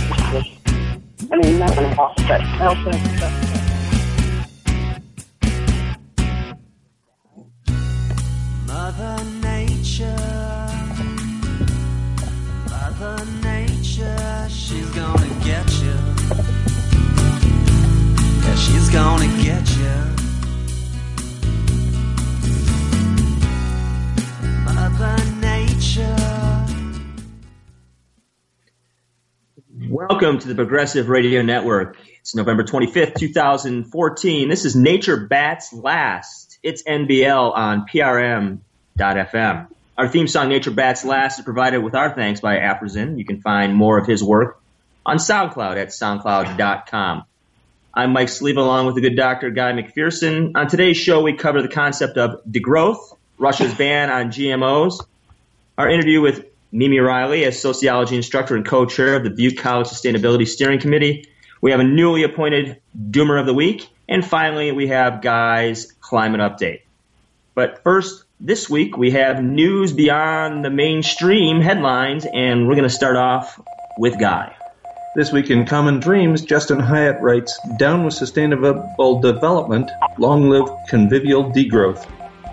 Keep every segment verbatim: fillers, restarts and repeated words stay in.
I mean, not an awful, but I also have Mother Nature, Mother Nature, she's gonna get you. Yeah, she's gonna get you. Mother Nature. Welcome to the Progressive Radio Network. It's November twenty-fifth, twenty fourteen. This is Nature Bats Last. It's N B L on P R M dot F M. Our theme song, Nature Bats Last, is provided with our thanks by Aprazin. You can find more of his work on SoundCloud at soundcloud dot com. I'm Mike Sleva, along with the good doctor, Guy McPherson. On today's show, we cover the concept of degrowth, Russia's ban on G M Os, our interview with Mimi Riley, a sociology instructor and co-chair of the Butte College Sustainability Steering Committee. We have a newly appointed Doomer of the Week. And finally, we have Guy's Climate Update. But first, this week, we have news beyond the mainstream headlines, and we're going to start off with Guy. This week in Common Dreams, Justin Hyatt writes, "Down with sustainable development, long live convivial degrowth."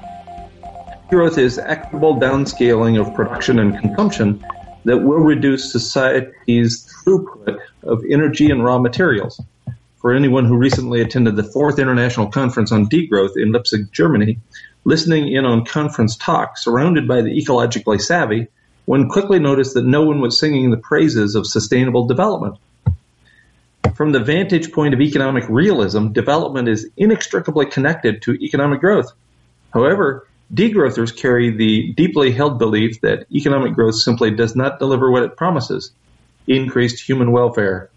Degrowth is equitable downscaling of production and consumption that will reduce society's throughput of energy and raw materials. For anyone who recently attended the Fourth International Conference on Degrowth in Leipzig, Germany, listening in on conference talk surrounded by the ecologically savvy, one quickly noticed that no one was singing the praises of sustainable development. From the vantage point of economic realism, development is inextricably connected to economic growth. However, degrowthers carry the deeply held belief that economic growth simply does not deliver what it promises, increased human welfare.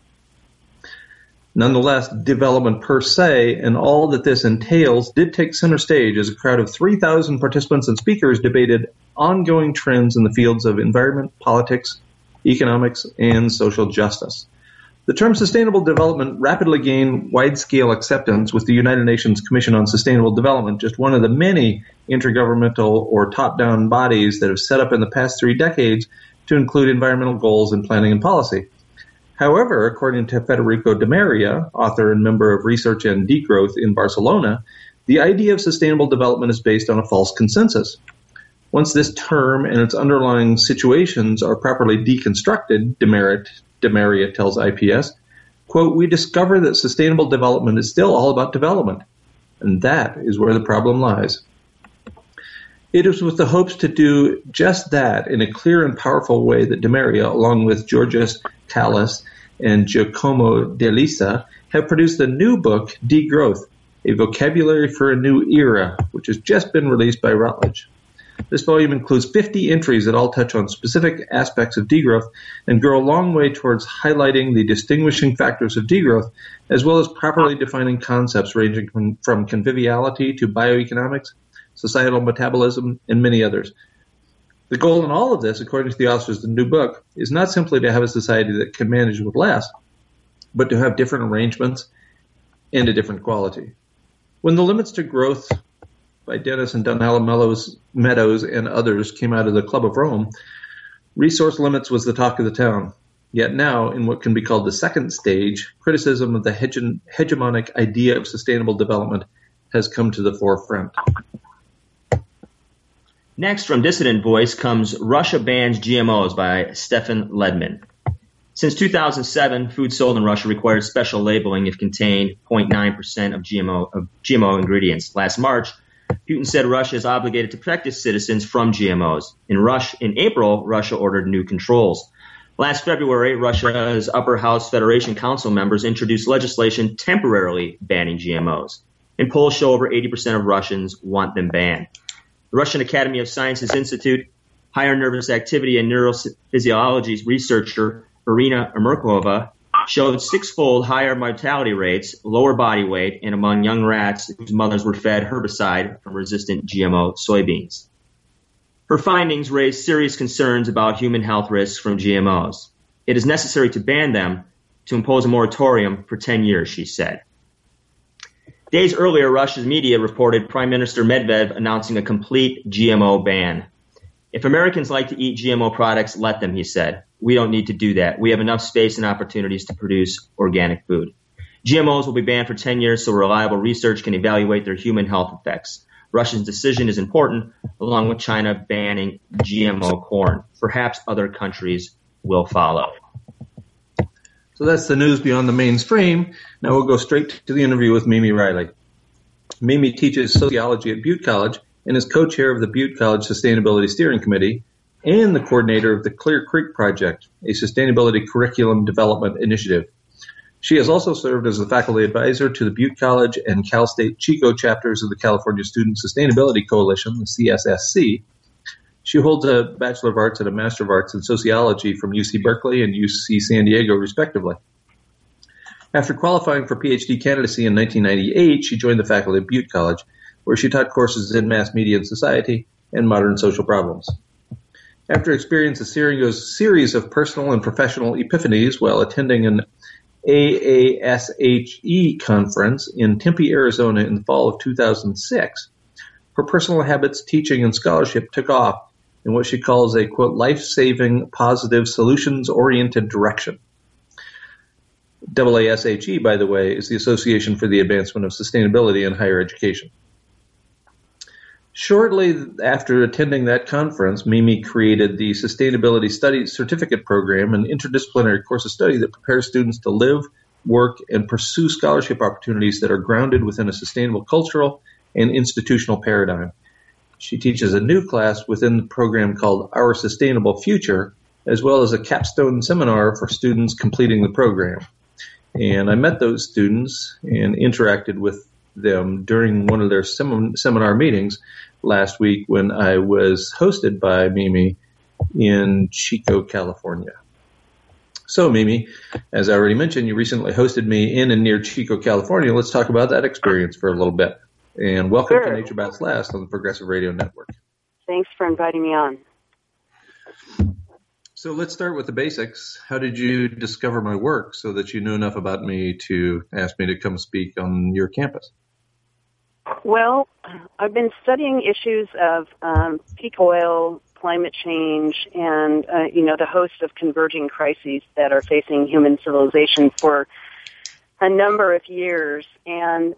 Nonetheless, development per se and all that this entails did take center stage as a crowd of three thousand participants and speakers debated ongoing trends in the fields of environment, politics, economics, and social justice. The term sustainable development rapidly gained wide-scale acceptance with the United Nations Commission on Sustainable Development, just one of the many intergovernmental or top-down bodies that have set up in the past three decades to include environmental goals in planning and policy. However, according to Federico De Maria, author and member of Research and Degrowth in Barcelona, the idea of sustainable development is based on a false consensus. Once this term and its underlying situations are properly deconstructed, De Maria De Maria tells I P S, quote, "We discover that sustainable development is still all about development, and that is where the problem lies." It is with the hopes to do just that in a clear and powerful way that De Maria, along with Georgios Kallis and Giacomo De Lisa, have produced the new book, Degrowth, A Vocabulary for a New Era, which has just been released by Routledge. This volume includes fifty entries that all touch on specific aspects of degrowth and go a long way towards highlighting the distinguishing factors of degrowth, as well as properly defining concepts ranging from, from conviviality to bioeconomics, societal metabolism, and many others. The goal in all of this, according to the authors of the new book, is not simply to have a society that can manage with less, but to have different arrangements and a different quality. When the limits to growth by Dennis and Donella Meadows and others came out of the Club of Rome, resource limits was the talk of the town. Yet now, in what can be called the second stage, criticism of the hege- hegemonic idea of sustainable development has come to the forefront. Next, from Dissident Voice comes Russia Bans G M Os by Stefan Ledman. Since two thousand seven, food sold in Russia required special labeling if contained zero point nine percent of G M O, of G M O ingredients. Last March, Putin said Russia is obligated to protect its citizens from G M Os. In, Rush, in April, Russia ordered new controls. Last February, Russia's Upper House Federation Council members introduced legislation temporarily banning G M Os. And polls show over eighty percent of Russians want them banned. The Russian Academy of Sciences Institute higher nervous activity and neurophysiology researcher Irina Merkova showed six-fold higher mortality rates, lower body weight, and among young rats whose mothers were fed herbicide from resistant G M O soybeans. Her findings raised serious concerns about human health risks from G M Os. It is necessary to ban them, to impose a moratorium for ten years, she said. Days earlier, Russia's media reported Prime Minister Medvedev announcing a complete G M O ban. If Americans like to eat G M O products, let them, he said. We don't need to do that. We have enough space and opportunities to produce organic food. G M Os will be banned for ten years so reliable research can evaluate their human health effects. Russia's decision is important, along with China banning G M O corn. Perhaps other countries will follow. So that's the news beyond the mainstream. Now we'll go straight to the interview with Mimi Riley. Mimi teaches sociology at Butte College and is co-chair of the Butte College Sustainability Steering Committee and the coordinator of the Clear Creek Project, a sustainability curriculum development initiative. She has also served as the faculty advisor to the Butte College and Cal State Chico chapters of the California Student Sustainability Coalition, the C S S C. She holds a Bachelor of Arts and a Master of Arts in Sociology from U C Berkeley and U C San Diego, respectively. After qualifying for PhD candidacy in nineteen ninety-eight, she joined the faculty at Butte College, where she taught courses in mass media and society and modern social problems. After experiencing a series of personal and professional epiphanies while attending an A A S H E conference in Tempe, Arizona in the fall of two thousand six, her personal habits, teaching, and scholarship took off in what she calls a, quote, life-saving, positive, solutions-oriented direction. A A S H E, by the way, is the Association for the Advancement of Sustainability in Higher Education. Shortly after attending that conference, Mimi created the Sustainability Studies Certificate Program, an interdisciplinary course of study that prepares students to live, work, and pursue scholarship opportunities that are grounded within a sustainable cultural and institutional paradigm. She teaches a new class within the program called Our Sustainable Future, as well as a capstone seminar for students completing the program. And I met those students and interacted with them during one of their sem- seminar meetings last week when I was hosted by Mimi in Chico, California. So, Mimi, as I already mentioned, you recently hosted me in and near Chico, California. Let's talk about that experience for a little bit. And welcome Sure. to Nature Bats Last on the Progressive Radio Network. Thanks for inviting me on. So let's start with the basics. How did you discover my work so that you knew enough about me to ask me to come speak on your campus? Well, I've been studying issues of um, peak oil, climate change, and, uh, you know, the host of converging crises that are facing human civilization for a number of years. And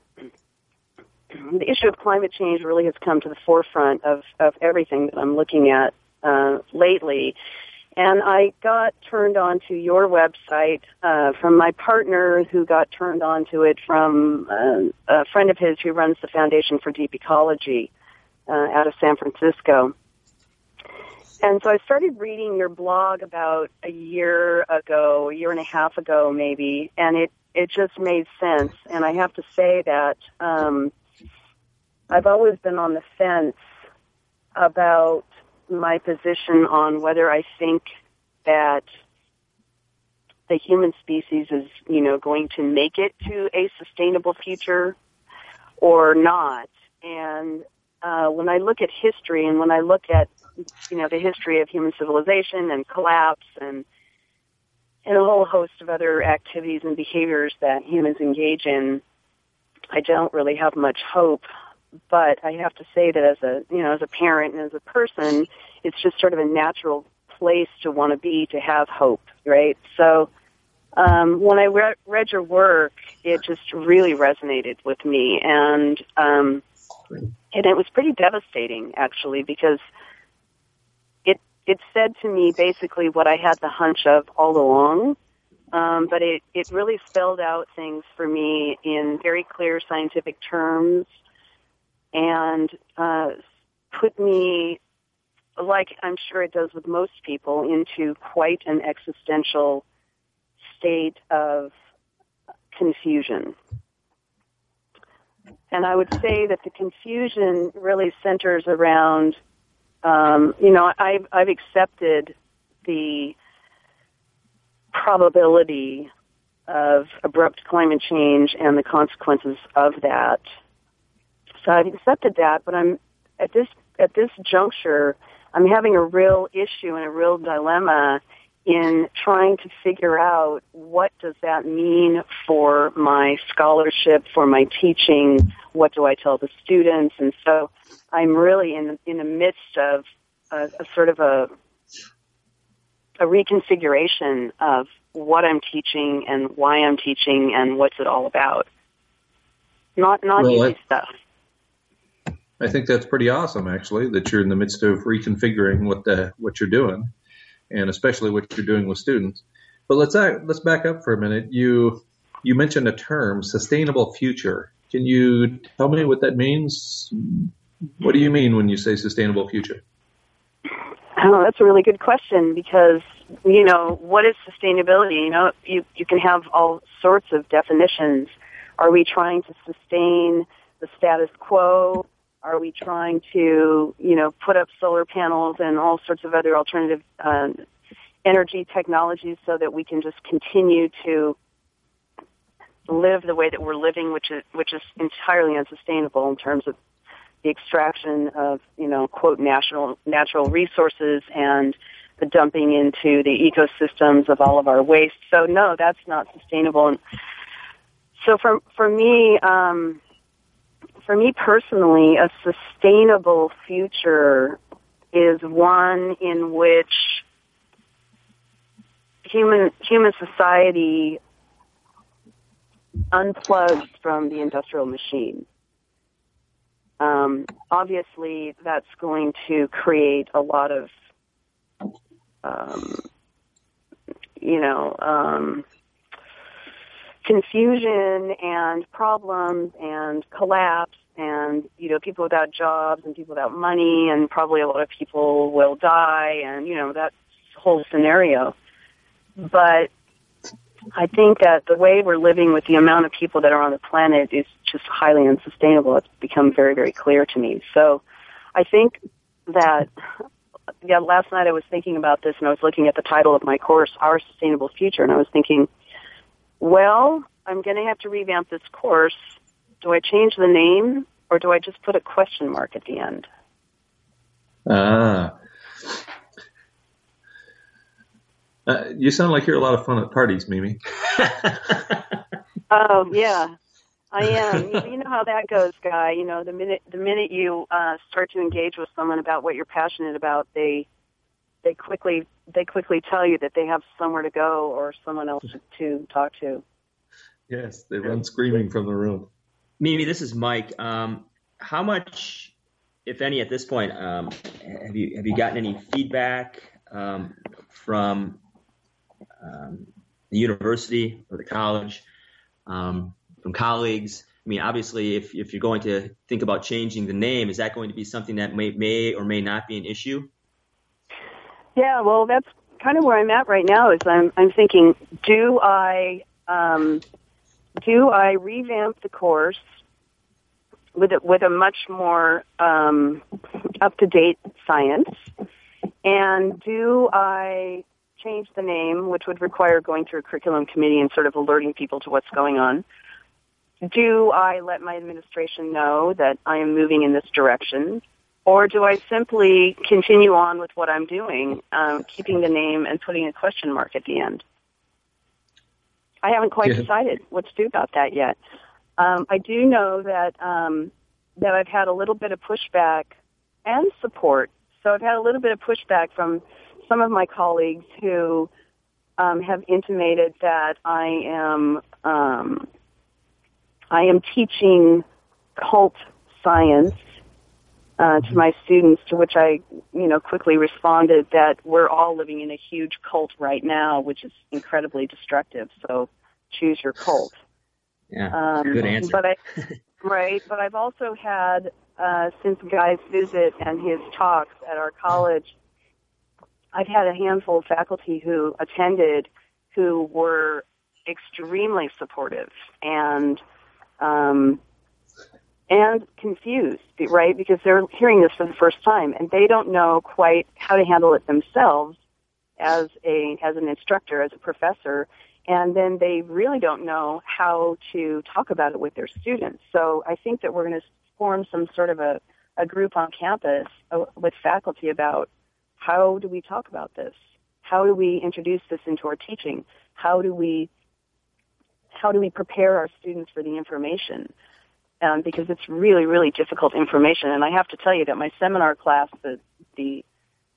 the issue of climate change really has come to the forefront of, of everything that I'm looking at uh, lately. And I got turned on to your website uh, from my partner, who got turned on to it from uh, a friend of his who runs the Foundation for Deep Ecology uh, out of San Francisco. And so I started reading your blog about a year ago, a year and a half ago maybe, and it, it just made sense. And I have to say that um, I've always been on the fence about my position on whether I think that the human species is, you know, going to make it to a sustainable future or not. And uh, when I look at history and when I look at, you know, the history of human civilization and collapse and and a whole host of other activities and behaviors that humans engage in, I don't really have much hope. But I have to say that as a, you know, as a parent and as a person, it's just sort of a natural place to want to be, to have hope, right? So um, when I re- read your work, it just really resonated with me. And, um, and it was pretty devastating, actually, because it it said to me basically what I had the hunch of all along. Um, but it, it really spelled out things for me in very clear scientific terms, and uh, put me, like I'm sure it does with most people, into quite an existential state of confusion. And I would say that the confusion really centers around, um, you know, I've, I've accepted the probability of abrupt climate change and the consequences of that. So I've accepted that, but I'm at this at this juncture, I'm having a real issue and a real dilemma in trying to figure out what does that mean for my scholarship, for my teaching, what do I tell the students, and so I'm really in in the midst of a, a sort of a a reconfiguration of what I'm teaching and why I'm teaching and what's it all about. Not not Well, easy I, stuff. I think that's pretty awesome, actually, that you're in the midst of reconfiguring what the what you're doing, and especially what you're doing with students. But let's act, let's back up for a minute. You you mentioned a term, sustainable future. Can you tell me what that means? What do you mean when you say sustainable future? Oh, that's a really good question because, you know, what is sustainability? You know, you, you can have all sorts of definitions. Are we trying to sustain the status quo? Are we trying to, you know, put up solar panels and all sorts of other alternative uh, energy technologies so that we can just continue to live the way that we're living, which is which is entirely unsustainable in terms of the extraction of, you know, quote, natural natural resources and the dumping into the ecosystems of all of our waste. So no, that's not sustainable. And so for for me, um, for me personally, a sustainable future is one in which human human society unplugs from the industrial machine. Um, obviously, that's going to create a lot of, um, you know, um, confusion and problems and collapse and, you know, people without jobs and people without money and probably a lot of people will die and, you know, that whole scenario. But I think that the way we're living with the amount of people that are on the planet is just highly unsustainable. It's become very, very clear to me. So I think that, yeah, last night I was thinking about this and I was looking at the title of my course, Our Sustainable Future, and I was thinking, well, I'm going to have to revamp this course. Do I change the name or do I just put a question mark at the end? Ah. Uh, you sound like you're a lot of fun at parties, Mimi. Oh, yeah, I am. You, you know how that goes, Guy. You know, the minute the minute you uh, start to engage with someone about what you're passionate about, they they quickly they quickly tell you that they have somewhere to go or someone else to talk to. Yes, they run screaming from the room. Mimi, this is Mike. Um, how much, if any, at this point, um, have you have you gotten any feedback um, from um, the university or the college, um, from colleagues? I mean, obviously, if if you're going to think about changing the name, is that going to be something that may may or may not be an issue? Yeah, well, that's kind of where I'm at right now. Is I'm I'm thinking, do I um, do I revamp the course with a, with a much more um, up to date science, and do I change the name, which would require going through a curriculum committee and sort of alerting people to what's going on? Do I let my administration know that I am moving in this direction? Or do I simply continue on with what I'm doing, um, keeping the name and putting a question mark at the end? I haven't quite Yeah. decided what to do about that yet. Um, I do know that um, that I've had a little bit of pushback and support. So I've had a little bit of pushback from some of my colleagues who um, have intimated that I am um, I am teaching cult science uh, to my students, to which I, you know, quickly responded that we're all living in a huge cult right now, which is incredibly destructive. So choose your cult. Yeah, Um, good answer. But I, right, but I've also had, uh, since Guy's visit and his talks at our college, I've had a handful of faculty who attended who were extremely supportive and um, and confused, right, because they're hearing this for the first time and they don't know quite how to handle it themselves as a as an instructor, as a professor, and then they really don't know how to talk about it with their students. So I think that we're going to form some sort of a, a group on campus uh, with faculty about how do we talk about this? How do we introduce this into our teaching? How do we how do we prepare our students for the information? Um, because it's really, really difficult information. And I have to tell you that my seminar class, the, the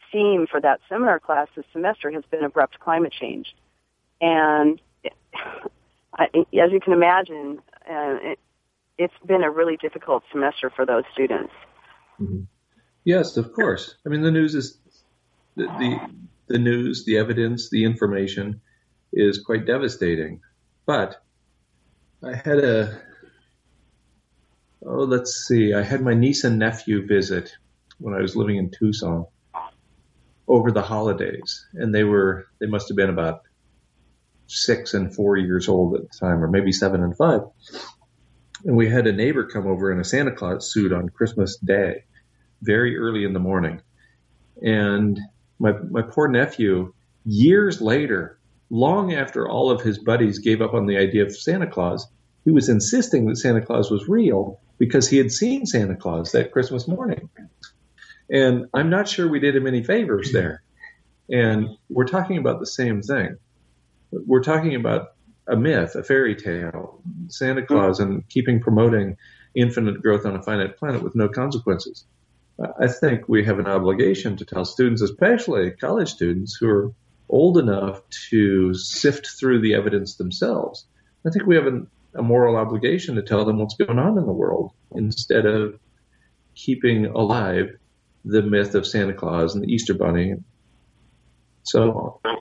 theme for that seminar class this semester has been abrupt climate change. And it, I, as you can imagine, uh, it, it's been a really difficult semester for those students. Mm-hmm. Yes, of course. I mean, the news is the, the the news, the evidence, the information is quite devastating. But I had a oh, let's see, I had my niece and nephew visit when I was living in Tucson over the holidays, and they were they must have been about six and four years old at the time, or maybe seven and five. And we had a neighbor come over in a Santa Claus suit on Christmas Day, very early in the morning. And my my poor nephew, years later, long after all of his buddies gave up on the idea of Santa Claus, he was insisting that Santa Claus was real because he had seen Santa Claus that Christmas morning. And I'm not sure we did him any favors there. And we're talking about the same thing. We're talking about a myth, a fairy tale, Santa Claus, and keeping promoting infinite growth on a finite planet with no consequences. I think we have an obligation to tell students, especially college students who are old enough to sift through the evidence themselves. I think we have an, a moral obligation to tell them what's going on in the world instead of keeping alive the myth of Santa Claus and the Easter Bunny and so on.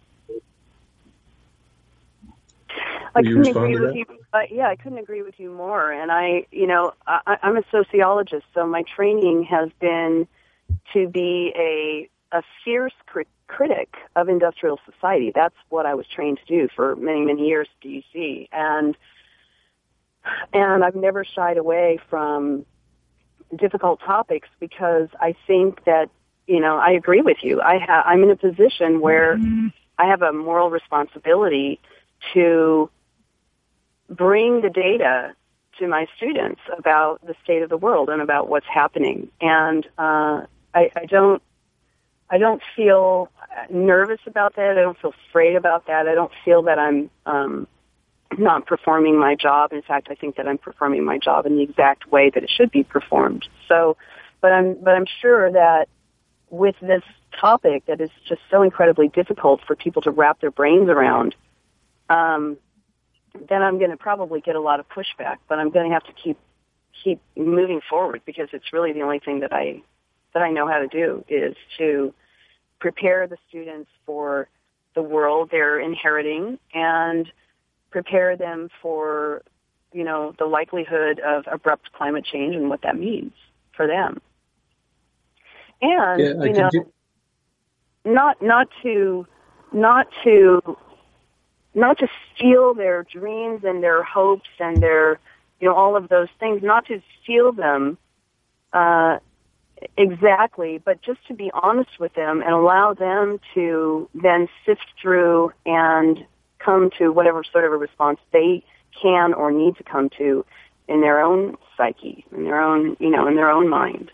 I couldn't agree with you. Uh, yeah, I couldn't agree with you more. And I, you know, I, I'm a sociologist, so my training has been to be a a fierce crit- critic of industrial society. That's what I was trained to do for many, many years at D U C. And and I've never shied away from difficult topics because I think that, you know, I agree with you. I ha- I'm in a position where mm-hmm. I have a moral responsibility to bring the data to my students about the state of the world and about what's happening. And uh, I, I don't, I don't feel nervous about that. I don't feel afraid about that. I don't feel that I'm um, not performing my job. In fact, I think that I'm performing my job in the exact way that it should be performed. So, but I'm, but I'm sure that with this topic that is just so incredibly difficult for people to wrap their brains around, um, then I'm going to probably get a lot of pushback, but I'm going to have to keep keep moving forward because it's really the only thing that I that I know how to do is to prepare the students for the world they're inheriting and prepare them for, you know, the likelihood of abrupt climate change and what that means for them. And yeah, you know, do- not not to not to not to steal their dreams and their hopes and their, you know, all of those things, not to steal them uh, exactly, but just to be honest with them and allow them to then sift through and come to whatever sort of a response they can or need to come to in their own psyche, in their own, you know, in their own mind.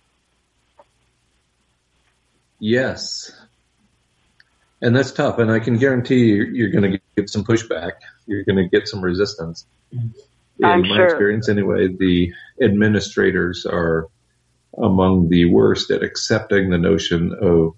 Yes. And that's tough, and I can guarantee you, you're going to get some pushback. You're going to get some resistance. In I'm my sure. experience, anyway, the administrators are among the worst at accepting the notion of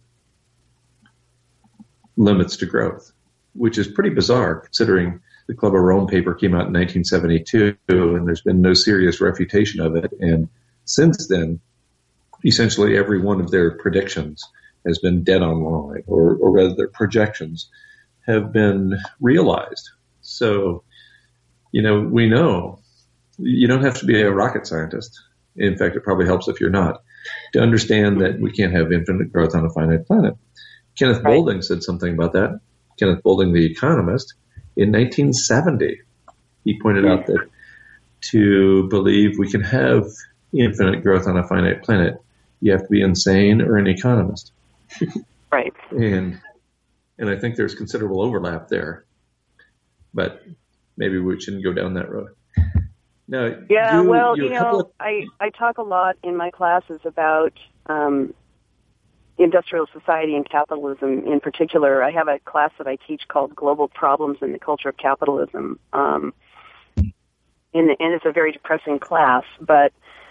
limits to growth, which is pretty bizarre considering the Club of Rome paper came out in nineteen seventy-two, and there's been no serious refutation of it. And since then, essentially every one of their predictions has been dead on line, or, or rather their projections have been realized. So, you know, we know you don't have to be a rocket scientist. In fact, it probably helps if you're not, to understand that we can't have infinite growth on a finite planet. Kenneth Right. Boulding said something about that. Kenneth Boulding, the economist, in nineteen seventy, he pointed out that to believe we can have infinite growth on a finite planet, you have to be insane or an economist. Right. And and I think there's considerable overlap there. But maybe we shouldn't go down that road. Now, Yeah, you, well, you you a couple know, of, I, I talk a lot in my classes about um, industrial society and capitalism in particular. I have a class that I teach called Global Problems in the Culture of Capitalism. Um, and, and it's a very depressing class, but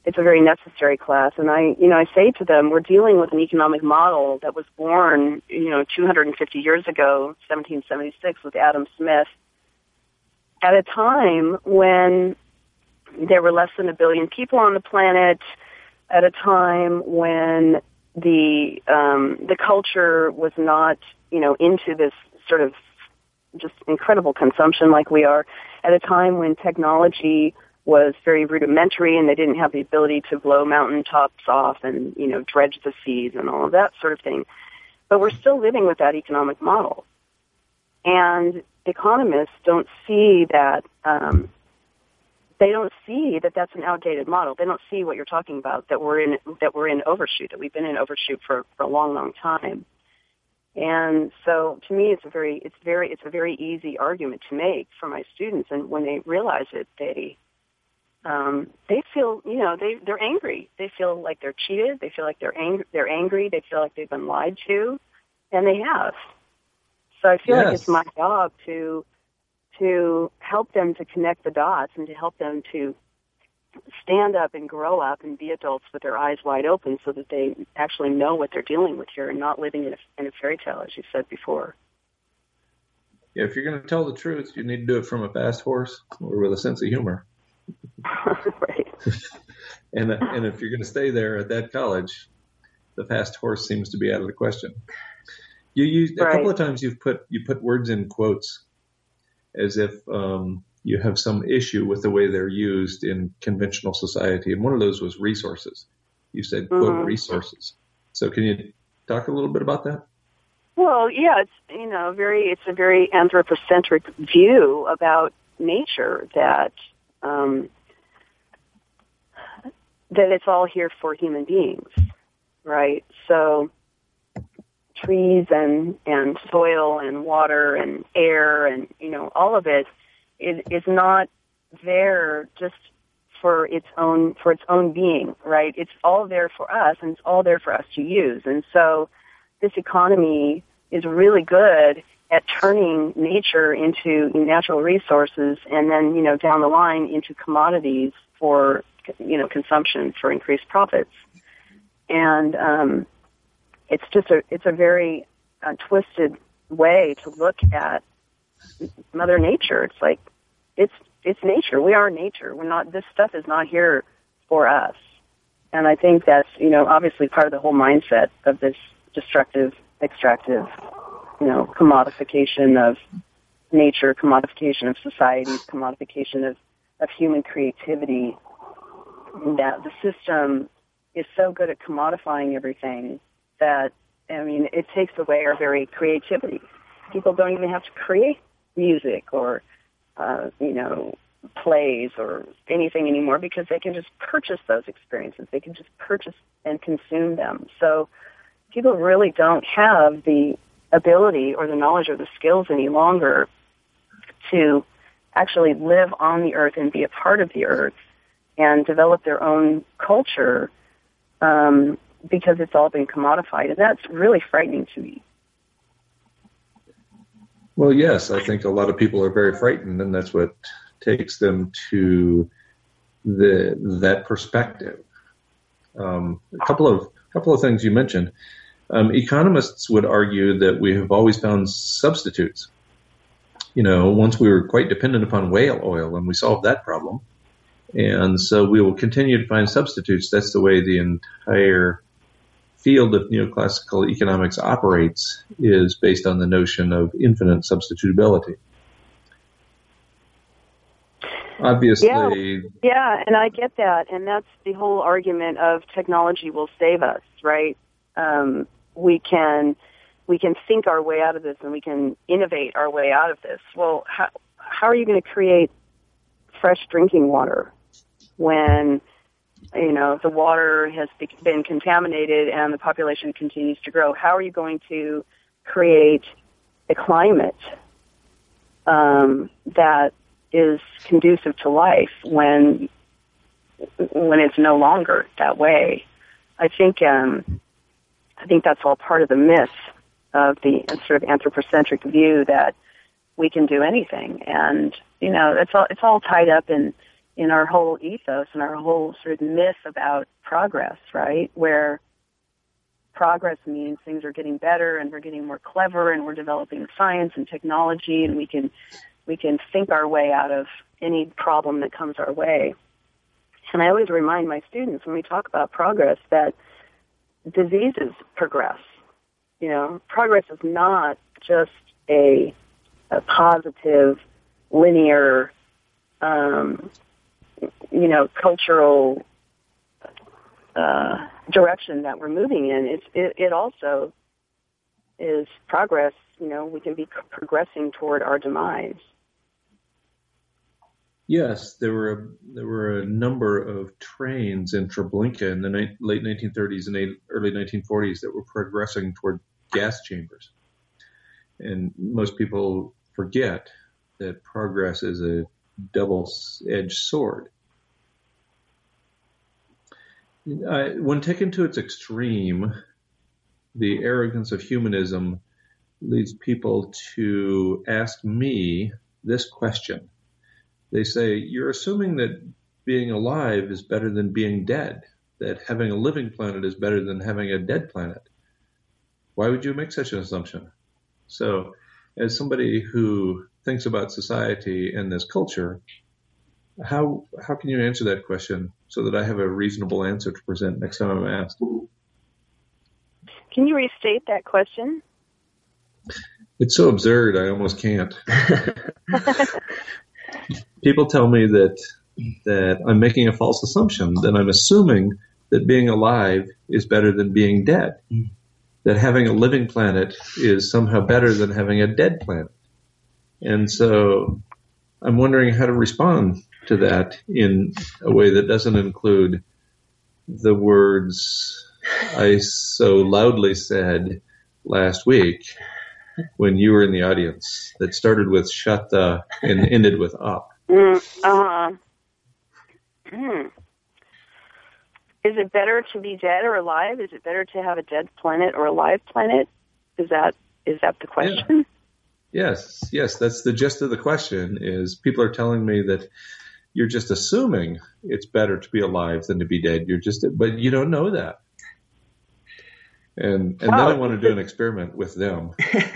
it's a very necessary class. And I, you know, I say to them, we're dealing with an economic model that was born, you know, two hundred fifty years ago, seventeen seventy-six, with Adam Smith, at a time when there were less than a billion people on the planet, at a time when the um, the culture was not, you know, into this sort of just incredible consumption like we are, at a time when technology was very rudimentary and they didn't have the ability to blow mountaintops off and, you know, dredge the seas and all of that sort of thing. But we're still living with that economic model. And economists don't see that, um, they don't see that that's an outdated model. They don't see what you're talking about, that we're in, that we're in overshoot, that we've been in overshoot for, for a long, long time. And so to me, it's a very, it's very, it's a very easy argument to make for my students. And when they realize it, they, um, they feel, you know, they, they're angry. They feel like they're cheated. They feel like they're angry. They're angry. They feel like they've been lied to, and they have. So I feel Yes. like it's my job to, to help them to connect the dots and to help them to stand up and grow up and be adults with their eyes wide open so that they actually know what they're dealing with here and not living in a, in a fairy tale, as you said before. Yeah, if you're going to tell the truth, you need to do it from a fast horse or with a sense of humor. Right. And and if you're going to stay there at that college, the fast horse seems to be out of the question. You used a Right. couple of times you've put you put words in quotes as if um, you have some issue with the way they're used in conventional society, and one of those was resources. You said quote Mhm. resources. So can you talk a little bit about that? Well, yeah, it's, you know, very, it's a very anthropocentric view about nature that, um, that it's all here for human beings, right? So trees and, and soil and water and air and, you know, all of it is, is not there just for its own, for its own being, right? It's all there for us, and it's all there for us to use. And so this economy is really good at turning nature into natural resources and then, you know, down the line into commodities for, you know, consumption for increased profits. And um, it's just a, it's a very uh, twisted way to look at Mother Nature. It's like, it's, it's nature. We are nature. We're not, this stuff is not here for us. And I think that's, you know, obviously part of the whole mindset of this destructive, extractive, you know, commodification of nature, commodification of societies, commodification of, of human creativity, that the system is so good at commodifying everything that, I mean, it takes away our very creativity. People don't even have to create music or, uh, you know, plays or anything anymore because they can just purchase those experiences. They can just purchase and consume them. So people really don't have the ability or the knowledge or the skills any longer to actually live on the earth and be a part of the earth and develop their own culture um, because it's all been commodified. And that's really frightening to me. Well, yes, I think a lot of people are very frightened, and that's what takes them to the that perspective. Um, a couple of couple of things you mentioned. Um, economists would argue that we have always found substitutes. You know, once we were quite dependent upon whale oil, and we solved that problem, and so we will continue to find substitutes. That's the way the entire field of neoclassical economics operates, is based on the notion of infinite substitutability. Obviously, yeah, yeah, and I get that, and that's the whole argument of technology will save us, right? Um, we can we can think our way out of this, and we can innovate our way out of this. Well, how how are you going to create fresh drinking water when, you know, the water has been contaminated and the population continues to grow? How are you going to create a climate um, that is conducive to life when when it's no longer that way? I think um, I think that's all part of the myth of the sort of anthropocentric view that we can do anything, and you know, it's all it's all tied up in in our whole ethos and our whole sort of myth about progress, right? Where progress means things are getting better and we're getting more clever and we're developing science and technology and we can we can think our way out of any problem that comes our way. And I always remind my students when we talk about progress that diseases progress. You know, progress is not just a, a positive, linear, um, you know, cultural uh, direction that we're moving in. It's, it, it also is progress. You know, we can be progressing toward our demise. Yes, there were a, there were a number of trains in Treblinka in the ni- late nineteen thirties and eight, early nineteen forties that were progressing toward gas chambers. And most people forget that progress is a double-edged sword. Uh, when taken to its extreme, the arrogance of humanism leads people to ask me this question. They say, you're assuming that being alive is better than being dead, that having a living planet is better than having a dead planet. Why would you make such an assumption? So, as somebody who thinks about society and this culture, how how can you answer that question so that I have a reasonable answer to present next time I'm asked? Can you restate that question? It's so absurd, I almost can't. People tell me that that I'm making a false assumption, that I'm assuming that being alive is better than being dead, that having a living planet is somehow better than having a dead planet. And so I'm wondering how to respond to that in a way that doesn't include the words I so loudly said last week when you were in the audience that started with shut the and ended with up. Mm, uh-huh. Mm. Is it better to be dead or alive? Is it better to have a dead planet or a live planet? Is that is that the question? Yeah. Yes, yes, that's the gist of the question. Is people are telling me that you're just assuming it's better to be alive than to be dead. You're just, but you don't know that. And and well, then I want to do an experiment with them.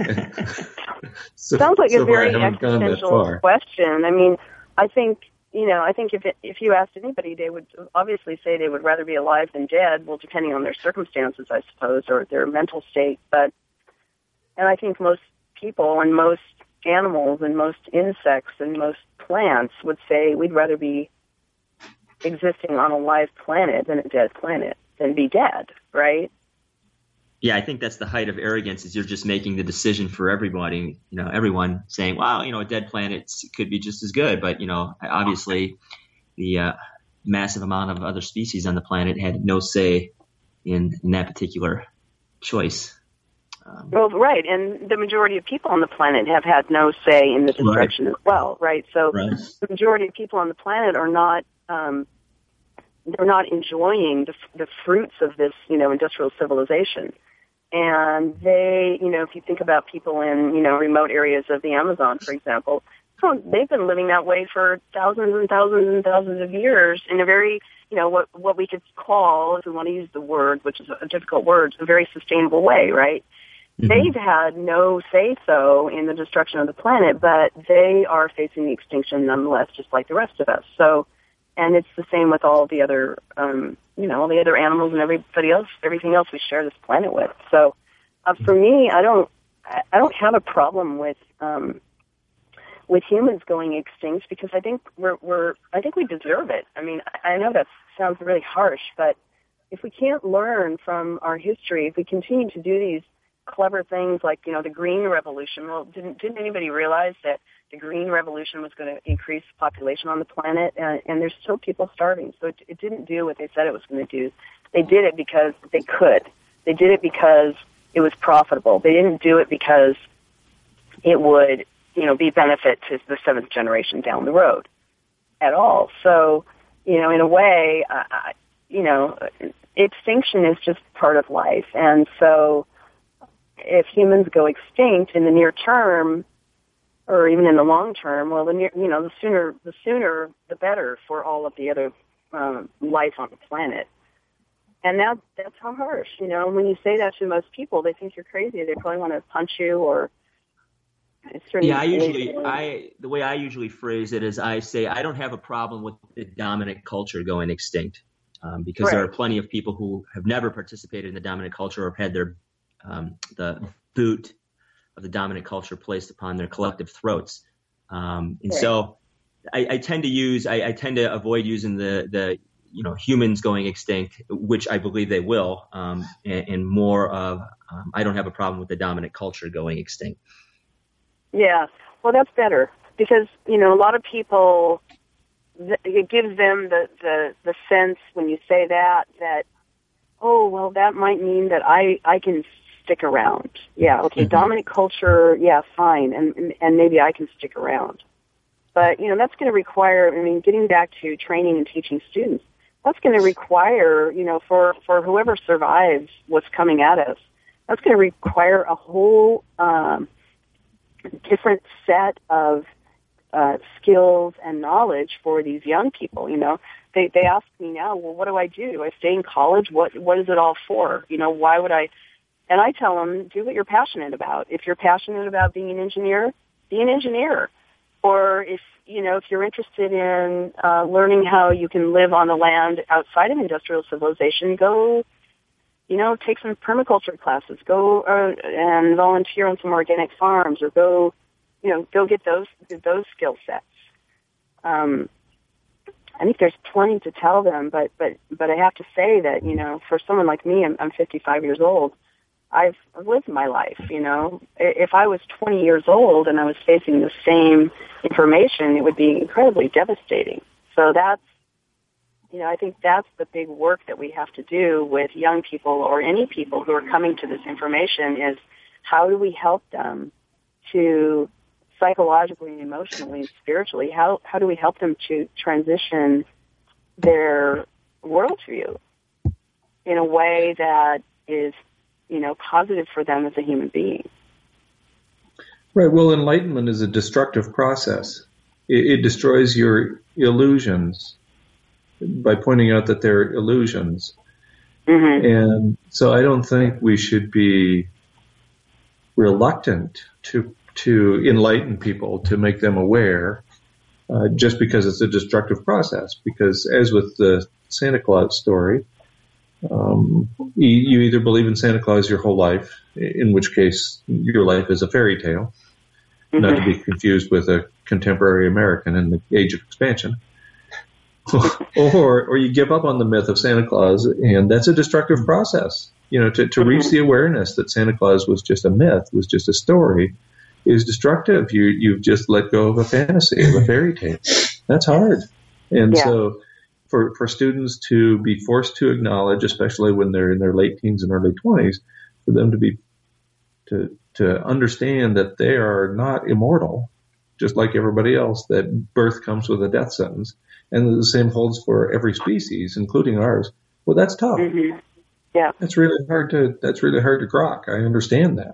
so, sounds like so a very I existential question. I mean, I think, you know, I think if it, if you asked anybody, they would obviously say they would rather be alive than dead. Well, depending on their circumstances, I suppose, or their mental state. But and I think most people and most animals and most insects and most plants would say we'd rather be existing on a live planet than a dead planet, than be dead, right? Yeah, I think that's the height of arrogance, is you're just making the decision for everybody, you know, everyone saying, wow, you know, a dead planet could be just as good. But, you know, obviously the uh, massive amount of other species on the planet had no say in, in that particular choice. Um, well, right. And the majority of people on the planet have had no say in the destruction right. as well, right? So right. the majority of people on the planet are not, um, they're not enjoying the, the fruits of this, you know, industrial civilization. And they, you know, if you think about people in, you know, remote areas of the Amazon, for example, they've been living that way for thousands and thousands and thousands of years in a very, you know, what what we could call, if we want to use the word, which is a difficult word, a very sustainable way, right? Mm-hmm. They've had no say-so in the destruction of the planet, but they are facing extinction nonetheless, just like the rest of us. So, and it's the same with all the other, um, you know, all the other animals and everybody else, everything else we share this planet with. So, uh, for me, I don't, I don't have a problem with, um, with humans going extinct because I think we're, we're, I think we deserve it. I mean, I know that sounds really harsh, but if we can't learn from our history, if we continue to do these clever things like, you know, the Green Revolution, well, didn't, didn't anybody realize that the Green Revolution was going to increase population on the planet, and, and there's still people starving. So it, it didn't do what they said it was going to do. They did it because they could. They did it because it was profitable. They didn't do it because it would, you know, be benefit to the seventh generation down the road at all. So, you know, in a way, uh, you know, extinction is just part of life. And so if humans go extinct in the near term, or even in the long term, well, the near, you know, the sooner the sooner the better for all of the other um, life on the planet. And that that's how harsh, you know. When you say that to most people, they think you're crazy. They probably want to punch you or. Yeah, I usually I the way I usually phrase it is I say I don't have a problem with the dominant culture going extinct, um, because right. there are plenty of people who have never participated in the dominant culture or have had their um, the boot of the dominant culture placed upon their collective throats, um, and right. so I, I tend to use I, I tend to avoid using the the you know humans going extinct, which I believe they will, um, and, and more of um, I don't have a problem with the dominant culture going extinct. Yeah, well, that's better because, you know, a lot of people, it gives them the, the, the sense when you say that, that, oh, well, that might mean that I, I can stick around. Yeah, okay, mm-hmm. dominant culture, yeah, fine, and, and maybe I can stick around. But, you know, that's going to require, I mean, getting back to training and teaching students, that's going to require, you know, for, for whoever survives what's coming at us, that's going to require a whole um different set of uh, skills and knowledge for these young people. You know, they they ask me now, well, what do I do? Do I stay in college? What what is it all for? You know, why would I? And I tell them, do what you're passionate about. If you're passionate about being an engineer, be an engineer. Or if you know, if you're interested in uh, learning how you can live on the land outside of industrial civilization, go. You know, take some permaculture classes, go uh, and volunteer on some organic farms, or go, you know, go get those get those skill sets. Um, I think there's plenty to tell them, but but but I have to say that, you know, for someone like me, I'm, I'm fifty-five years old. I've lived my life. You know, if I was twenty years old and I was facing the same information, it would be incredibly devastating. So that's. You know, I think that's the big work that we have to do with young people or any people who are coming to this information is how do we help them to psychologically, emotionally, spiritually, how how do we help them to transition their worldview in a way that is, you know, positive for them as a human being? Right. Well, enlightenment is a destructive process. It, it destroys your illusions by pointing out that they're illusions. Mm-hmm. And so I don't think we should be reluctant to to enlighten people, to make them aware, uh, just because it's a destructive process. Because as with the Santa Claus story, um, you, you either believe in Santa Claus your whole life, in which case your life is a fairy tale, mm-hmm. not to be confused with a contemporary American in the age of expansion, or or you give up on the myth of Santa Claus, and that's a destructive process. You know, to, to reach the awareness that Santa Claus was just a myth, was just a story, is destructive. You you've just let go of a fantasy, of a fairy tale. That's hard. And yeah. so for for students to be forced to acknowledge, especially when they're in their late teens and early twenties, for them to be to to understand that they are not immortal, just like everybody else, that birth comes with a death sentence, and the same holds for every species, including ours. Well, that's tough. Mm-hmm. Yeah, that's really hard to that's really hard to grok. I understand that,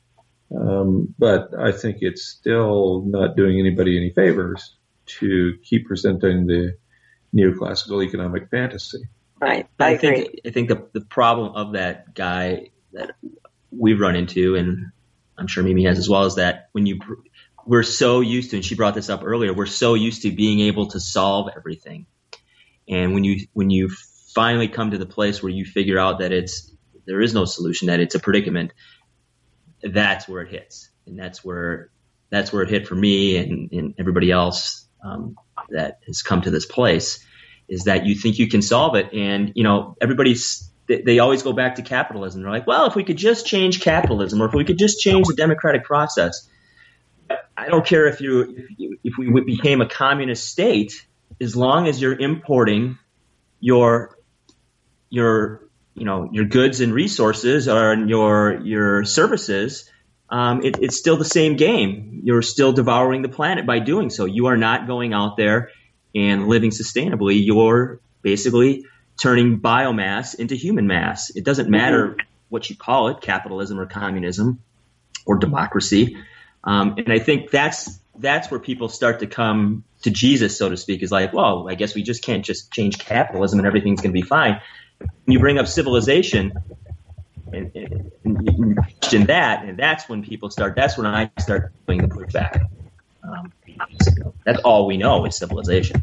um, but I think it's still not doing anybody any favors to keep presenting the neoclassical economic fantasy. Right, I, I think agree. I think the the problem of that guy that we've run into, and I'm sure Mimi has as well, is that when you we're so used to, and she brought this up earlier, we're so used to being able to solve everything, and when you when you finally come to the place where you figure out that it's there is no solution, that it's a predicament, that's where it hits, and that's where that's where it hit for me and, and everybody else um, that has come to this place, is that you think you can solve it, and you know everybody's they, they always go back to capitalism. They're like, well, if we could just change capitalism, or if we could just change the democratic process. I don't care if you if, you, if we became a communist state, as long as you're importing your your you know your goods and resources or your your services, um, it, it's still the same game. You're still devouring the planet by doing so. You are not going out there and living sustainably. You're basically turning biomass into human mass. It doesn't matter what you call it, capitalism or communism or democracy. Um, and I think that's that's where people start to come to Jesus, so to speak, is like, well, I guess we just can't just change capitalism and everything's going to be fine. When you bring up civilization and, and, and you question that, and that's when people start, that's when I start doing the pushback. Um, so that's all we know is civilization.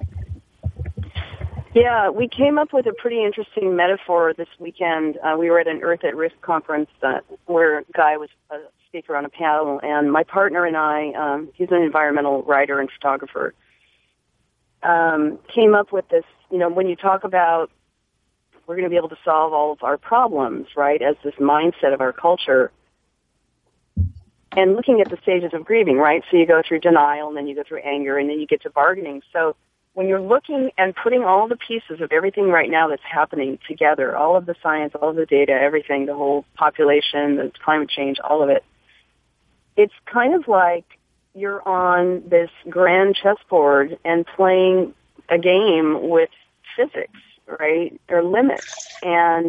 Yeah, we came up with a pretty interesting metaphor this weekend. Uh, we were at an Earth at Risk conference uh, where Guy was a speaker on a panel, and my partner and I, um, he's an environmental writer and photographer, um, came up with this, you know, when you talk about we're going to be able to solve all of our problems, right, as this mindset of our culture, and looking at the stages of grieving, right? So you go through denial, and then you go through anger, and then you get to bargaining. So when you're looking and putting all the pieces of everything right now that's happening together, all of the science, all of the data, everything, the whole population, the climate change, all of it, it's kind of like you're on this grand chessboard and playing a game with physics, right, or limits. And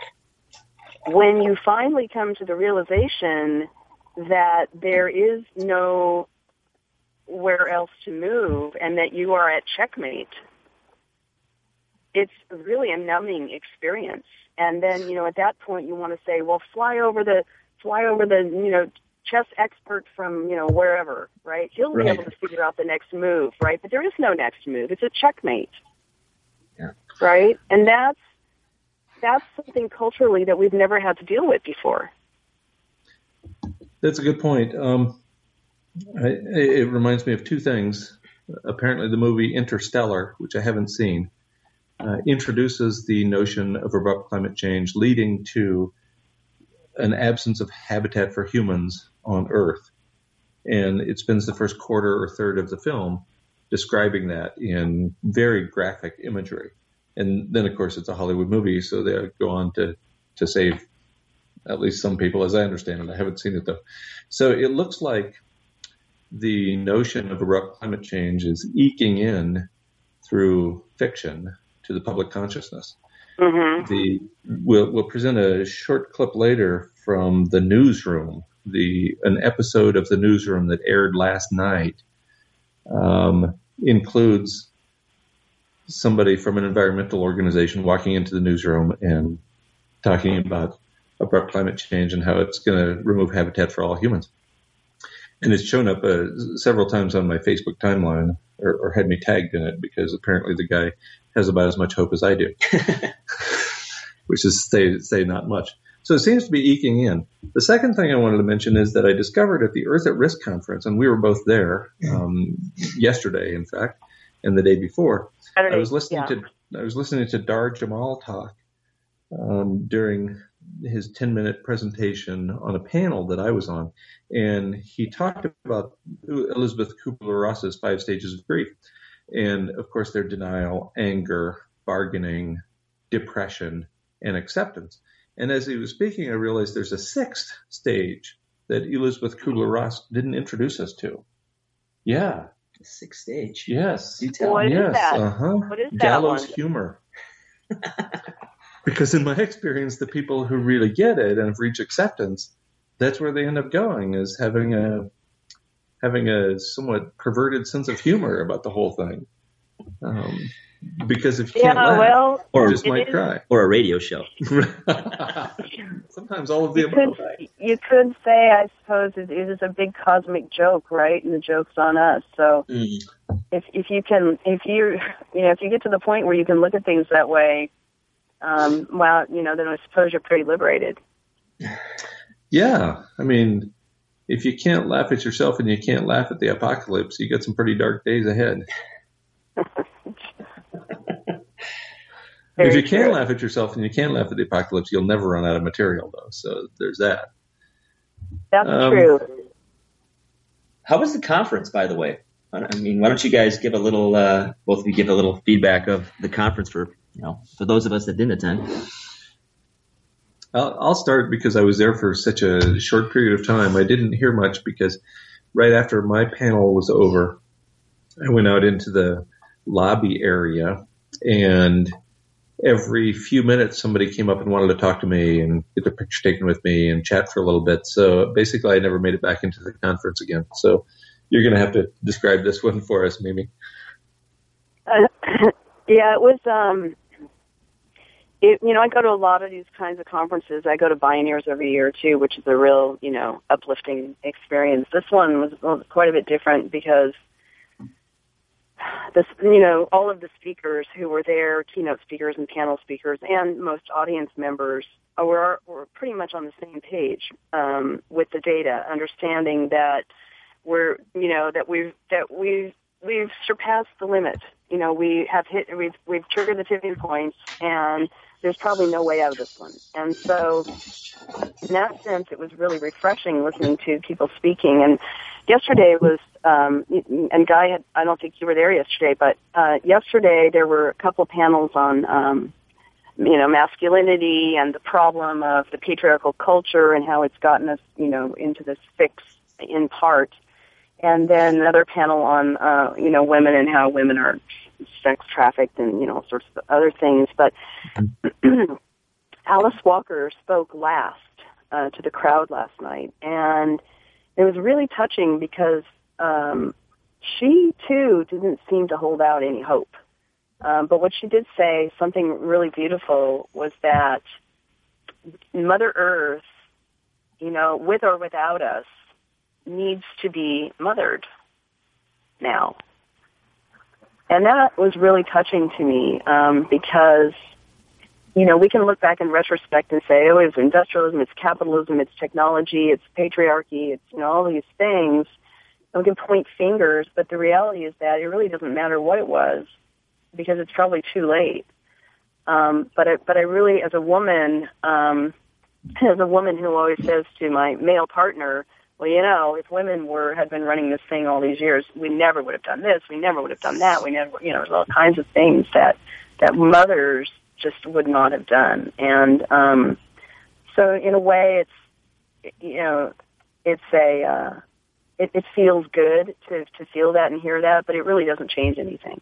when you finally come to the realization that there is no where else to move and that you are at checkmate, it's really a numbing experience. And then, you know, at that point you want to say, well, fly over the, fly over the, you know, chess expert from, you know, wherever, right? He'll Right. be able to figure out the next move, right? But there is no next move. It's a checkmate. Yeah. Right? And that's, that's something culturally that we've never had to deal with before. That's a good point. Um, I, it reminds me of two things. Apparently, the movie Interstellar, which I haven't seen, uh, introduces the notion of abrupt climate change leading to an absence of habitat for humans on Earth. And it spends the first quarter or third of the film describing that in very graphic imagery. And then, of course, it's a Hollywood movie, so they go on to, to save at least some people, as I understand it. I haven't seen it, though. So it looks like the notion of abrupt climate change is eking in through fiction to the public consciousness. Mm-hmm. The we'll, we'll present a short clip later from The Newsroom, the an episode of The Newsroom that aired last night. Um, includes somebody from an environmental organization walking into the newsroom and talking about abrupt climate change and how it's going to remove habitat for all humans. And it's shown up uh, several times on my Facebook timeline, or, or had me tagged in it, because apparently the guy has about as much hope as I do, which is say, say not much. So it seems to be eking in. The second thing I wanted to mention is that I discovered at the Earth at Risk conference, and we were both there um, yesterday, in fact, and the day before. Saturday, I was listening yeah. to I was listening to Dar Jamal talk um, during his ten minute presentation on a panel that I was on, and he talked about Elizabeth Kubler-Ross's five stages of grief, and of course they're denial, anger, bargaining, depression, and acceptance. And as he was speaking, I realized there's a sixth stage that Elizabeth Kubler-Ross didn't introduce us to. Yeah. The sixth stage. Yes. You tell What me. is yes. that? Uh-huh. What is that Gallows one? humor. Because in my experience, the people who really get it and have reached acceptance, that's where they end up going, is having a having a somewhat perverted sense of humor about the whole thing. Um, because if you Yeah, can't laugh, well, Or you just it might is- cry. Or a radio show. Sometimes all of the You above. could, you could say, I suppose, it, it is a big cosmic joke, right? And the joke's on us. So Mm. if if you can, if you you know, if you get to the point where you can look at things that way, um, well, you know, then I suppose you're pretty liberated. Yeah, I mean, if you can't laugh at yourself and you can't laugh at the apocalypse, you got some pretty dark days ahead. Very if you can't true. laugh at yourself and you can't laugh at the apocalypse, you'll never run out of material, though. So there's that. That's Um, true. How was the conference, by the way? I mean, why don't you guys give a little, uh, both of you give a little feedback of the conference for, you know, for those of us that didn't attend. I'll, I'll start because I was there for such a short period of time. I didn't hear much because right after my panel was over, I went out into the lobby area, and every few minutes somebody came up and wanted to talk to me and get a picture taken with me and chat for a little bit. So basically I never made it back into the conference again. So you're going to have to describe this one for us, Mimi. Uh, yeah, it was, um, it, you know, I go to a lot of these kinds of conferences. I go to Bioneers every year too, which is a real, you know, uplifting experience. This one was quite a bit different because this, you know, all of the speakers who were there, keynote speakers and panel speakers, and most audience members were were pretty much on the same page um, with the data, understanding that we're, you know, that we've that we've we've surpassed the limit. You know, we have hit, we've we've triggered the tipping point, and there's probably no way out of this one. And so, in that sense, it was really refreshing listening to people speaking. And yesterday was, um, and Guy, had, I don't think you were there yesterday, but uh, yesterday there were a couple panels on, um, you know, masculinity and the problem of the patriarchal culture and how it's gotten us, you know, into this fix in part. And then another panel on, uh, you know, women and how women are sex trafficked and, you know, all sorts of other things. But Alice Walker spoke last uh, to the crowd last night, and it was really touching because um, she, too, didn't seem to hold out any hope. Um, but what she did say, something really beautiful, was that Mother Earth, you know, with or without us, needs to be mothered now. And that was really touching to me um, because, you know, we can look back in retrospect and say, oh, it's industrialism, it's capitalism, it's technology, it's patriarchy, it's, you know, all these things. And we can point fingers, but the reality is that it really doesn't matter what it was because it's probably too late. Um, but, I, but I really, as a woman, um, as a woman who always says to my male partner, well, you know, if women were had been running this thing all these years, we never would have done this, we never would have done that, we never, you know, there's all kinds of things that that mothers just would not have done. And um, so, in a way, it's, you know, it's a, uh, it, it feels good to to feel that and hear that, but it really doesn't change anything.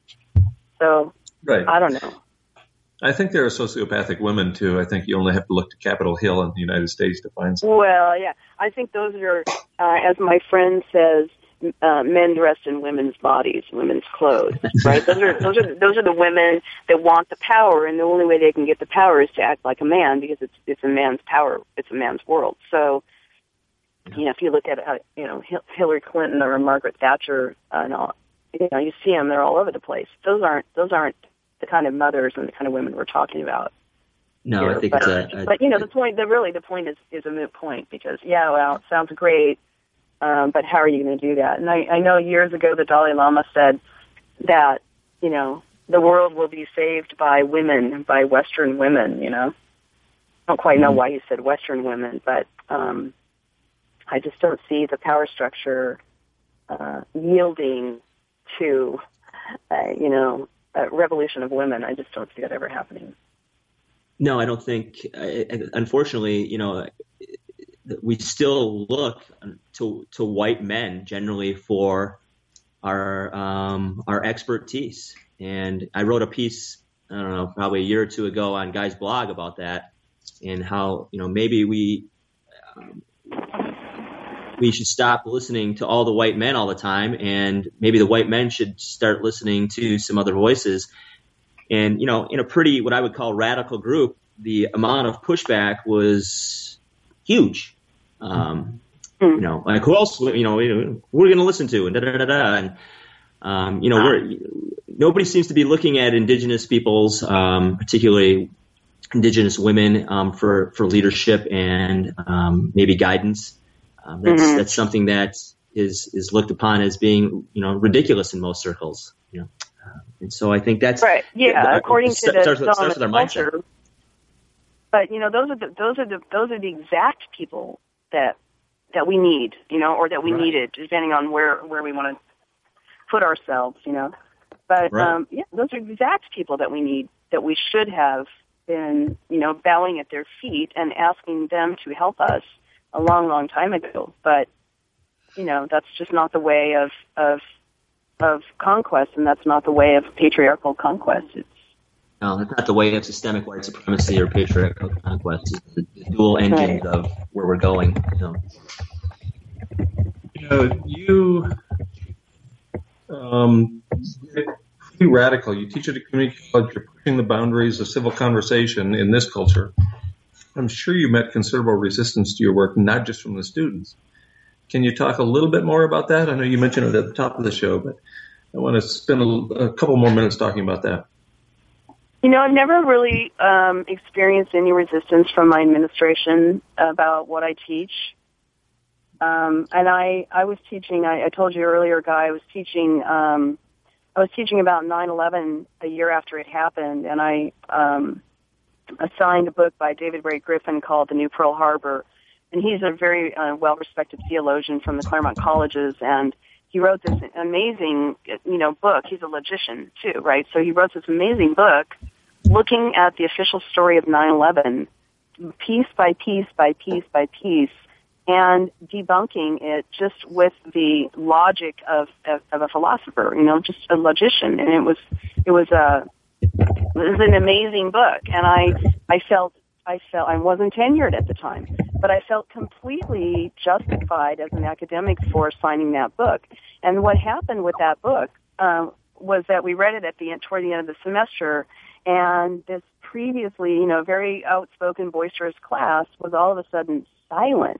So, right. I don't know. I think there are sociopathic women, too. I think you only have to look to Capitol Hill in the United States to find some. Well, yeah. I think those are, uh, as my friend says, uh, men dressed in women's bodies, women's clothes, right? Those are, those are, those are the women that want the power, and the only way they can get the power is to act like a man because it's, it's a man's power. It's a man's world. So, you know, if you look at, uh, you know, Hillary Clinton or Margaret Thatcher, uh, and all, you know, you see them, they're all over the place. Those aren't, those aren't, the kind of mothers and the kind of women we're talking about. No, here. I think but, it's a, a... But, you know, the point, the really, the point is, is a moot point because, yeah, well, it sounds great, um, but how are you going to do that? And I, I know years ago the Dalai Lama said that, you know, the world will be saved by women, by Western women, you know. I don't quite know mm-hmm. why he said Western women, but um, I just don't see the power structure uh, yielding to, uh, you know, a revolution of women. I just don't see that ever happening. No, I don't think. Unfortunately, you know, we still look to to white men generally for our um, our expertise. And I wrote a piece, I don't know, probably a year or two ago on Guy's blog about that, and how, you know, maybe we um, we should stop listening to all the white men all the time, and maybe the white men should start listening to some other voices. And, you know, in a pretty, what I would call radical group, the amount of pushback was huge. Um, you know, like who else, you know, who are we going to listen to? And da da da da. And, um, you know, we're, nobody seems to be looking at indigenous peoples, um, particularly indigenous women, um, for, for leadership and, um, maybe guidance. Um, that's mm-hmm. that's something that is is looked upon as being, you know, ridiculous in most circles. You know, uh, and so I think that's right. Yeah, the, according the, to the starts with, starts with our culture. mindset. But you know, those are the those are the those are the exact people that that we need. You know, or that we right. needed, depending on where where we want to put ourselves. You know, but right. um, yeah, those are exact people that we need. That we should have been, you know, bowing at their feet and asking them to help us a long, long time ago. But, you know, that's just not the way of, of, of conquest, and that's not the way of patriarchal conquest. It's, No, that's not the way of systemic white supremacy or patriarchal conquest. It's the, the dual engines of where we're going. You know, you, know, you um, pretty radical. You teach at a community college. You're pushing the boundaries of civil conversation in this culture. I'm sure you met considerable resistance to your work, not just from the students. Can you talk a little bit more about that? I know you mentioned it at the top of the show, but I want to spend a, a couple more minutes talking about that. You know, I've never really um, experienced any resistance from my administration about what I teach. Um, and I, I was teaching, I, I told you earlier, Guy, I was teaching, um, I was teaching about nine eleven a year after it happened, and I um, assigned a book by David Ray Griffin called The New Pearl Harbor. And he's a very uh, well-respected theologian from the Claremont colleges, and he wrote this amazing, you know, book. He's a logician, too, right? So he wrote this amazing book looking at the official story of nine eleven, piece by piece by piece by piece, and debunking it just with the logic of, of, of a philosopher, you know, just a logician. And it was, it was a, it was an amazing book. And I, I felt, I felt, I wasn't tenured at the time, but I felt completely justified as an academic for signing that book. And what happened with that book, um, was that we read it at the end, toward the end of the semester, and this previously, you know, very outspoken, boisterous class was all of a sudden silent.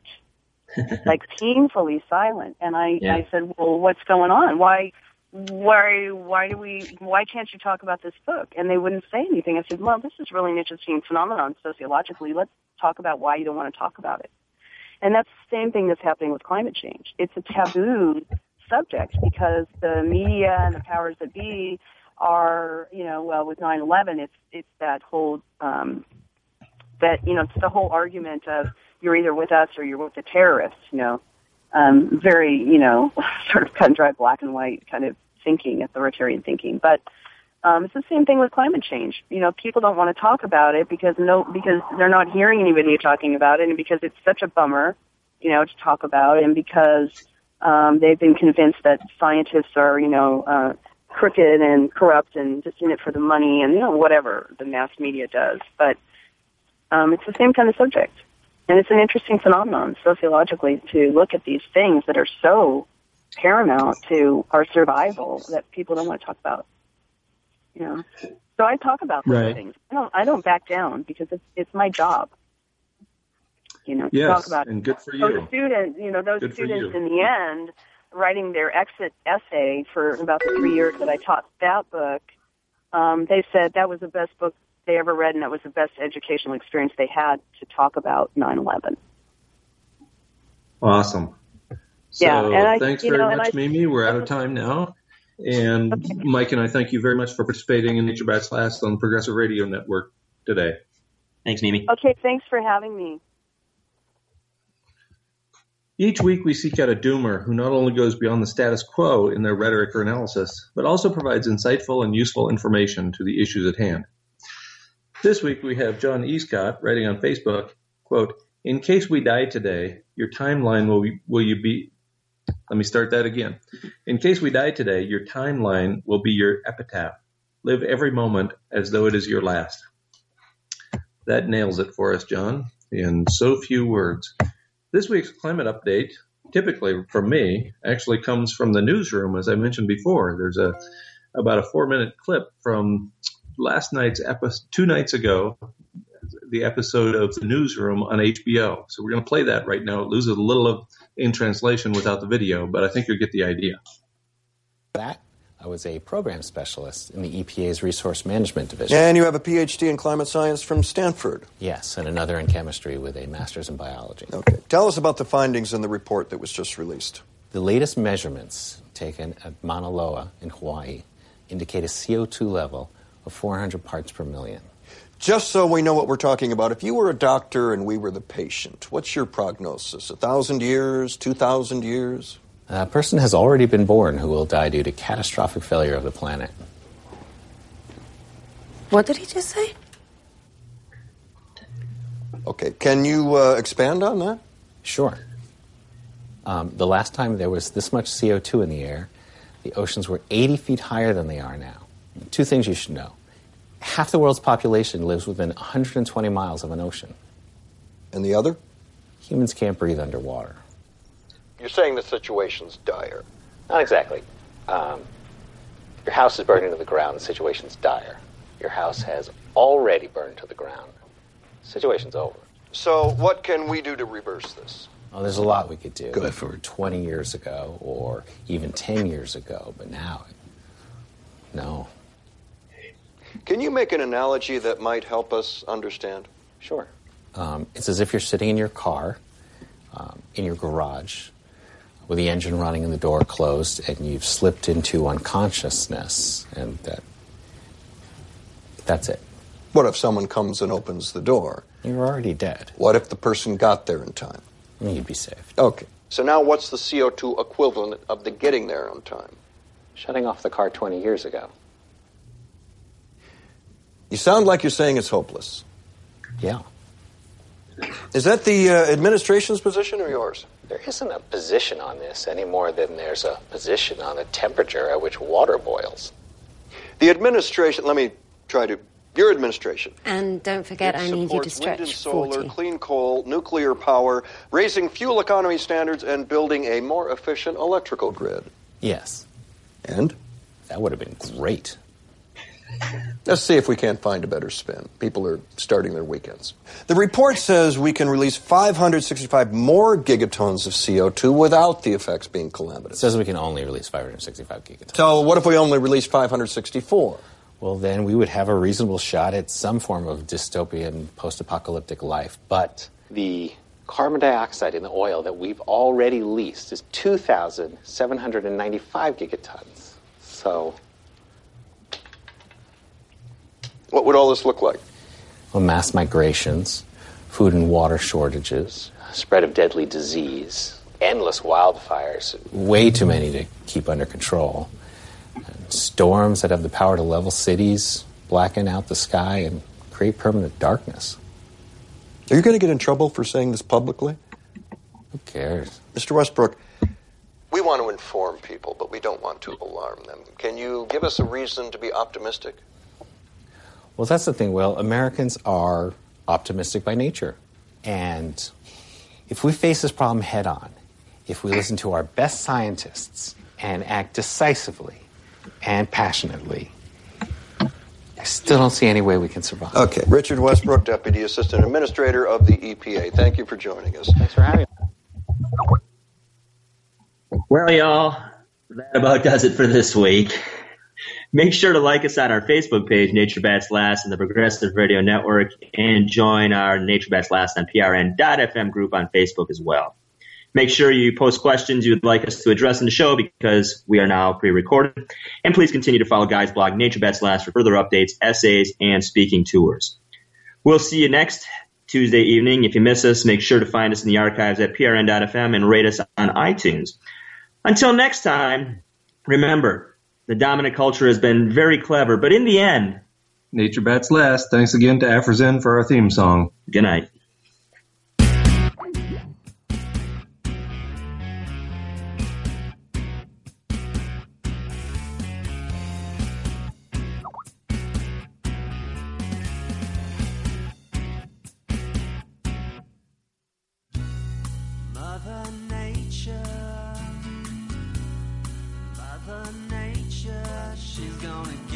Like painfully silent. And I, yeah. I said, well, what's going on? Why, why, why do we, why can't you talk about this book? And they wouldn't say anything. I said, well, this is really an interesting phenomenon sociologically. Let's talk about why you don't want to talk about it. And that's the same thing that's happening with climate change. It's a taboo subject because the media and the powers that be are, you know, well, with nine eleven, it's, it's that whole, um, that, you know, it's the whole argument of, you're either with us or you're with the terrorists, you know, um, very, you know, sort of cut and dry black and white kind of thinking, authoritarian thinking. But um, it's the same thing with climate change. You know, people don't want to talk about it because no, because they're not hearing anybody talking about it, and because it's such a bummer, you know, to talk about, and because um, they've been convinced that scientists are, you know, uh, crooked and corrupt and just in it for the money and, you know, whatever the mass media does. But um, it's the same kind of subject. And it's an interesting phenomenon sociologically to look at these things that are so paramount to our survival that people don't want to talk about. You know, so I talk about those right. things. I don't. I don't back down because it's it's my job. You know, to yes, talk about and good for you. Those students, you know, those good students in the end writing their exit essay for about the three years that I taught that book. Um, they said that was the best book they ever read, and that was the best educational experience they had to talk about nine eleven. Awesome. So yeah, and I, thanks you very know, much, I, Mimi. We're out of time now. And okay. Mike and I thank you very much for participating in Nature Bats Class on Progressive Radio Network today. Thanks, Mimi. Okay, thanks for having me. Each week we seek out a doomer who not only goes beyond the status quo in their rhetoric or analysis, but also provides insightful and useful information to the issues at hand. This week we have John Escott writing on Facebook, quote, "In case we die today, your timeline will be, will you be, let me start that again. In case we die today, your timeline will be your epitaph. Live every moment as though it is your last." That nails it for us, John, in so few words. This week's climate update, typically from me, actually comes from the newsroom, as I mentioned before. There's a about a four-minute clip from last night's episode, two nights ago, the episode of The Newsroom on H B O. So we're going to play that right now. It loses a little of in translation without the video, but I think you'll get the idea. That I was a program specialist in the E P A's Resource Management Division. And you have a P H D in climate science from Stanford. Yes, and another in chemistry with a master's in biology. Okay. Tell us about the findings in the report that was just released. The latest measurements taken at Mauna Loa in Hawaii indicate a C O two level of four hundred parts per million. Just so we know what we're talking about, if you were a doctor and we were the patient, what's your prognosis? A thousand years, two thousand years? A person has already been born who will die due to catastrophic failure of the planet. What did he just say? Okay, can you uh, expand on that? Sure. Um, the last time there was this much C O two in the air, the oceans were eighty feet higher than they are now. Two things you should know. Half the world's population lives within one hundred twenty miles of an ocean. And the other? Humans can't breathe underwater. You're saying the situation's dire. Not exactly. Um, your house is burning to the ground, the situation's dire. Your house has already burned to the ground. The situation's over. So what can we do to reverse this? Well, there's a lot we could do. Good. If it were twenty years ago or even ten years ago, but now, no. Can you make an analogy that might help us understand? Sure. Um, it's as if you're sitting in your car, um, in your garage, with the engine running and the door closed, and you've slipped into unconsciousness, and that that's it. What if someone comes and opens the door? You're already dead. What if the person got there in time? You'd be saved. Okay. So now what's the C O two equivalent of the getting there on time? Shutting off the car twenty years ago. You sound like you're saying it's hopeless. Yeah. Is that the uh, administration's position or yours? There isn't a position on this any more than there's a position on the temperature at which water boils. The administration, let me try to, your administration. And don't forget, I need you to stretch wind and solar, forty. clean coal, nuclear power, raising fuel economy standards, and building a more efficient electrical grid. Yes. And? That would have been great. Let's see if we can't find a better spin. People are starting their weekends. The report says we can release five hundred sixty-five more gigatons of C O two without the effects being calamitous. It says we can only release five hundred sixty-five gigatons. So what if we only release five hundred sixty-four? Well, then we would have a reasonable shot at some form of dystopian post-apocalyptic life. But the carbon dioxide in the oil that we've already leased is two thousand seven hundred ninety-five gigatons. So what would all this look like? Well, mass migrations, food and water shortages, spread of deadly disease, endless wildfires, way too many to keep under control, and storms that have the power to level cities, blacken out the sky, and create permanent darkness. Are you going to get in trouble for saying this publicly? Who cares? Mister Westbrook, we want to inform people, but we don't want to alarm them. Can you give us a reason to be optimistic? Well, that's the thing, Will. Americans are optimistic by nature. And if we face this problem head on, if we listen to our best scientists and act decisively and passionately, I still don't see any way we can survive. Okay. Richard Westbrook, Deputy Assistant Administrator of the E P A. Thank you for joining us. Thanks for having me. Well, y'all, that about does it for this week. Make sure to like us on our Facebook page, Nature Bats Last, and the Progressive Radio Network, and join our Nature Bats Last on P R N dot F M group on Facebook as well. Make sure you post questions you'd like us to address in the show because we are now pre-recorded. And please continue to follow Guy's blog, Nature Bats Last, for further updates, essays, and speaking tours. We'll see you next Tuesday evening. If you miss us, make sure to find us in the archives at P R N dot F M and rate us on iTunes. Until next time, remember, the dominant culture has been very clever, but in the end, Nature Bats Last. Thanks again to Afrozen for our theme song. Good night. Mother Nature, Mother Nature, she's gonna